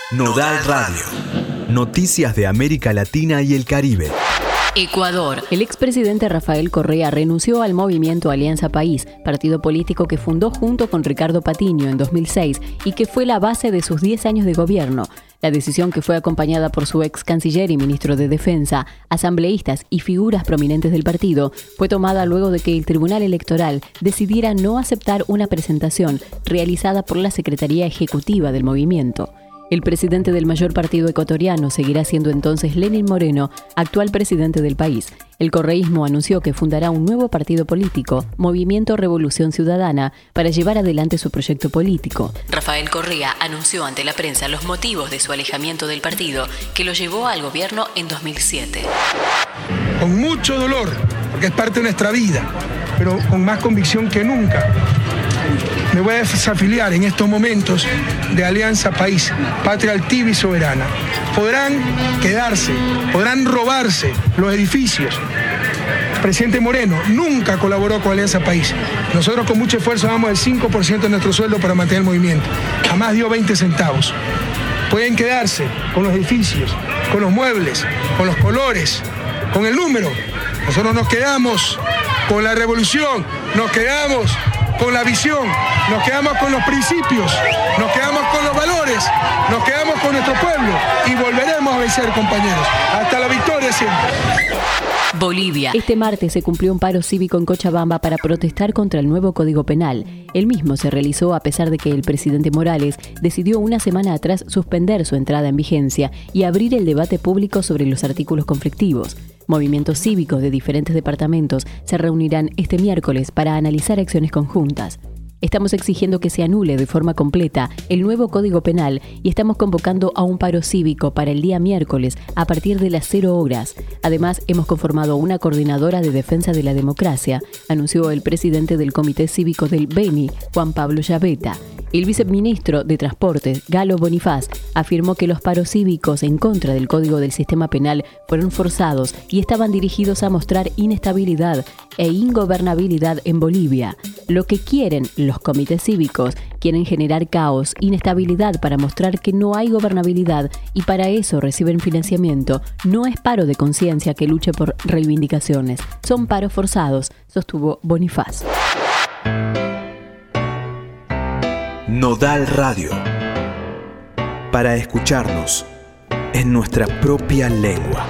Nodal Radio. Noticias de América Latina y el Caribe. Ecuador. El expresidente Rafael Correa renunció al movimiento Alianza País, partido político que fundó junto con Ricardo Patiño en 2006 y que fue la base de sus 10 años de gobierno. La decisión, que fue acompañada por su ex canciller y ministro de Defensa, asambleístas y figuras prominentes del partido, fue tomada luego de que el Tribunal Electoral decidiera no aceptar una presentación realizada por la Secretaría Ejecutiva del movimiento. El presidente del mayor partido ecuatoriano seguirá siendo entonces Lenín Moreno, actual presidente del país. El correísmo anunció que fundará un nuevo partido político, Movimiento Revolución Ciudadana, para llevar adelante su proyecto político. Rafael Correa anunció ante la prensa los motivos de su alejamiento del partido, que lo llevó al gobierno en 2007. Con mucho dolor, porque es parte de nuestra vida, pero con más convicción que nunca, me voy a desafiliar en estos momentos de Alianza País, patria altiva y soberana. Podrán quedarse, podrán robarse los edificios. El presidente Moreno nunca colaboró con Alianza País. Nosotros con mucho esfuerzo damos el 5% de nuestro sueldo para mantener el movimiento. Jamás dio 20 centavos. Pueden quedarse con los edificios, con los muebles, con los colores, con el número. Nosotros nos quedamos con la revolución, nos quedamos con la visión, nos quedamos con los principios, nos quedamos con los valores, nos quedamos con nuestro pueblo y volveremos a vencer, compañeros. Hasta la victoria siempre. Bolivia. Este martes se cumplió un paro cívico en Cochabamba para protestar contra el nuevo Código Penal. El mismo se realizó a pesar de que el presidente Morales decidió una semana atrás suspender su entrada en vigencia y abrir el debate público sobre los artículos conflictivos. Movimientos cívicos de diferentes departamentos se reunirán este miércoles para analizar acciones conjuntas. Estamos exigiendo que se anule de forma completa el nuevo Código Penal y estamos convocando a un paro cívico para el día miércoles a partir de las 0 horas. Además, hemos conformado una coordinadora de defensa de la democracia, anunció el presidente del Comité Cívico del Beni, Juan Pablo Llaveta. El viceministro de Transportes, Galo Bonifaz, afirmó que los paros cívicos en contra del Código del Sistema Penal fueron forzados y estaban dirigidos a mostrar inestabilidad e ingobernabilidad en Bolivia. Lo que quieren los comités cívicos, quieren generar caos, inestabilidad para mostrar que no hay gobernabilidad y para eso reciben financiamiento. No es paro de conciencia que luche por reivindicaciones, son paros forzados, sostuvo Bonifaz. Nodal Radio. Para escucharnos en nuestra propia lengua.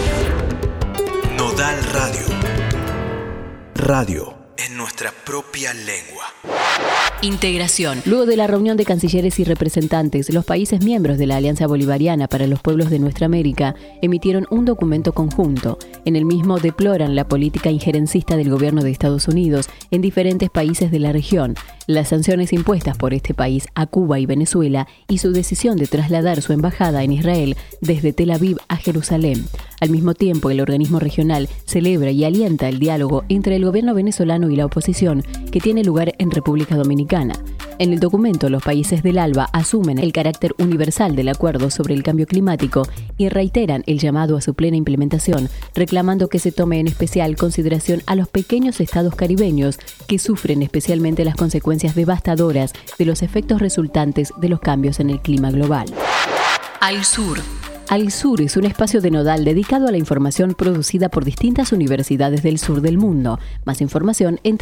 Nodal Radio. Radio en nuestra propia lengua. Integración. Luego de la reunión de cancilleres y representantes, los países miembros de la Alianza Bolivariana para los Pueblos de Nuestra América emitieron un documento conjunto. En el mismo deploran la política injerencista del gobierno de Estados Unidos en diferentes países de la región, las sanciones impuestas por este país a Cuba y Venezuela y su decisión de trasladar su embajada en Israel desde Tel Aviv a Jerusalén. Al mismo tiempo, el organismo regional celebra y alienta el diálogo entre el gobierno venezolano y la oposición, que tiene lugar en República Dominicana. En el documento, los países del ALBA asumen el carácter universal del acuerdo sobre el cambio climático y reiteran el llamado a su plena implementación, reclamando que se tome en especial consideración a los pequeños estados caribeños que sufren especialmente las consecuencias devastadoras de los efectos resultantes de los cambios en el clima global. Al Sur. Al Sur es un espacio de Nodal dedicado a la información producida por distintas universidades del sur del mundo. Más información en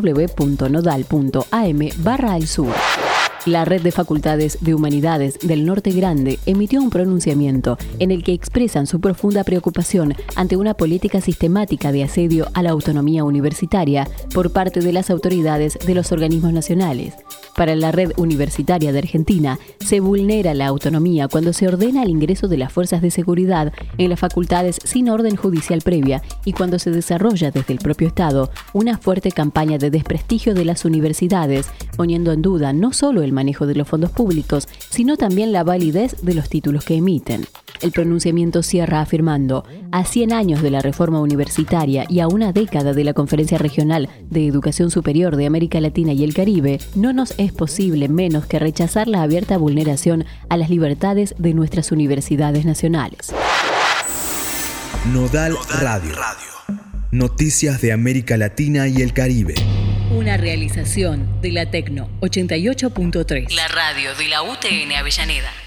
www.nodal.am/alsur. La Red de Facultades de Humanidades del Norte Grande emitió un pronunciamiento en el que expresan su profunda preocupación ante una política sistemática de asedio a la autonomía universitaria por parte de las autoridades de los organismos nacionales. Para la Red Universitaria de Argentina, se vulnera la autonomía cuando se ordena el ingreso de las fuerzas de seguridad en las facultades sin orden judicial previa y cuando se desarrolla desde el propio Estado una fuerte campaña de desprestigio de las universidades, poniendo en duda no solo el manejo de los fondos públicos, sino también la validez de los títulos que emiten. El pronunciamiento cierra afirmando: a 100 años de la reforma universitaria y a una década de la Conferencia Regional de Educación Superior de América Latina y el Caribe, no nos es posible menos que rechazar la abierta vulneración a las libertades de nuestras universidades nacionales. Nodal Radio. Noticias de América Latina y el Caribe. Una realización de la Tecno 88.3. La radio de la UTN Avellaneda.